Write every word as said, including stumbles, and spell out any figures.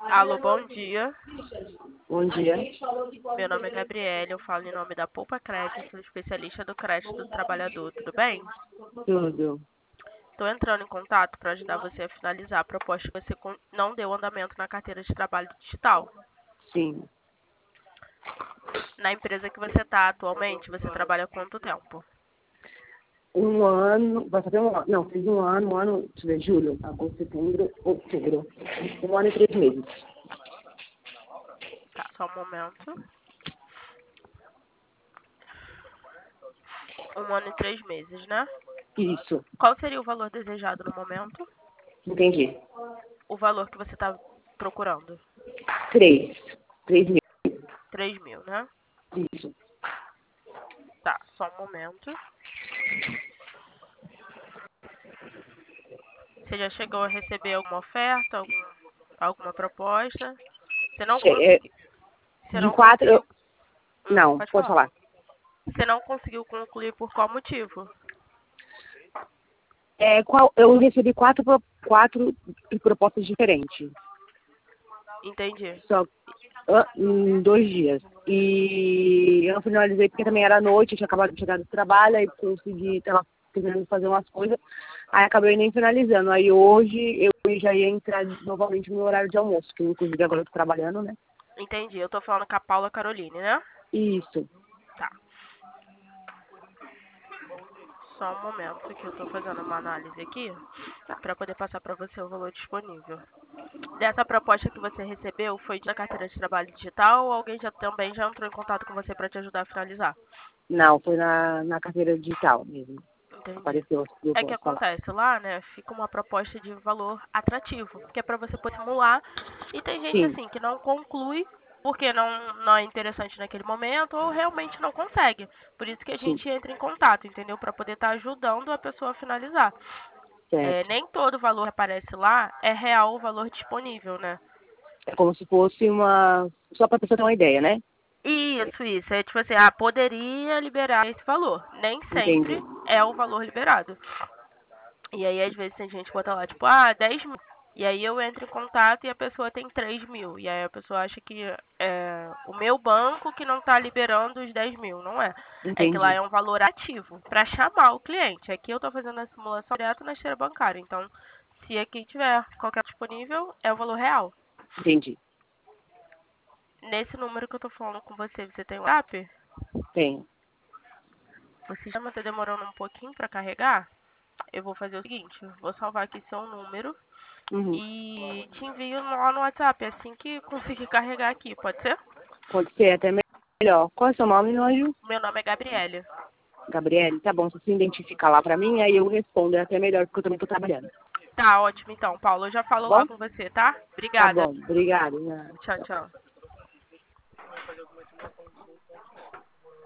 Alô, bom dia. Bom dia. Meu nome é Gabriele, eu falo em nome da Poupa Crédito, sou especialista do crédito do trabalhador, tudo bem? Tudo. Estou entrando em contato para ajudar você a finalizar a proposta que você con- não deu andamento na carteira de trabalho digital. Sim. Na empresa que você está atualmente, você trabalha há quanto tempo? Um ano, vai fazer um ano, não, fiz um ano, um ano, deixa eu ver, julho, agosto, setembro, outubro. Um ano e três meses. Tá, só um momento. Um ano e três meses, né? Isso, Qual seria o valor desejado no momento? entendi. O valor que você está procurando? Três. Três meses. Três mil, né? Isso. Tá, só um momento. Você já chegou a receber alguma oferta, algum, alguma proposta? Você não Che- é, conseguiu. Você De não quatro, conseguiu. eu- Hum, não, pode pode falar. falar. Você não conseguiu concluir por qual motivo? É, qual, eu recebi quatro, pro- quatro propostas diferentes, Entendi. só ah, em dois dias. E eu não finalizei porque também era noite, eu tinha acabado de chegar do trabalho, aí consegui, tava terminando de fazer umas coisas, aí acabei nem finalizando. Aí hoje eu já ia entrar novamente no meu horário de almoço, que inclusive agora eu tô trabalhando, né? Entendi. Eu tô falando com a Paula Caroline, né? Isso. Tá. Só um momento que eu tô fazendo uma análise aqui para poder passar para você o valor disponível. Dessa proposta que você recebeu, foi da carteira de trabalho digital ou alguém já também já entrou em contato com você para te ajudar a finalizar? Não, foi na, na carteira digital mesmo. Entendi. Apareceu, eu É que posso falar. acontece lá, né? Fica uma proposta de valor atrativo, que é para você poder simular. E tem gente Sim, assim que não conclui porque não, não é interessante naquele momento ou realmente não consegue. Por isso que a sim, gente entra em contato, entendeu? Para poder estar ajudando a pessoa a finalizar. É, certo. nem todo valor que aparece lá é real o valor disponível, né? É como se fosse uma. Só para a pessoa ter uma ideia, né? Isso, isso. É tipo assim, ah, poderia liberar esse valor. Nem Entendi. sempre é o valor liberado. E aí, às vezes, tem gente que bota lá, tipo, ah, dez mil. E aí eu entro em contato e a pessoa tem três mil. E aí a pessoa acha que é o meu banco que não tá liberando os dez mil. Não é. É que lá Entendi. é um valor ativo para chamar o cliente. Aqui eu tô fazendo a simulação direto na esteira bancária. Então, se aqui tiver qualquer disponível, é o valor real. Entendi. Nesse número que eu tô falando com você, você tem o WhatsApp? Tem. O sistema tá demorando um pouquinho para carregar. Eu vou fazer o seguinte, vou salvar aqui seu número Uhum. e te envio lá no WhatsApp assim que conseguir carregar aqui, pode ser? Pode ser até melhor. Qual é o seu nome, meu anjo? Meu nome é Gabriele. Gabriele, tá bom. Você se identifica lá pra mim, aí eu respondo. É até melhor, porque eu também tô trabalhando. Tá ótimo então, Paulo. Eu já Tá falo lá bom? com você, tá? Tá Obrigada. bom. Obrigada. Tchau, tchau.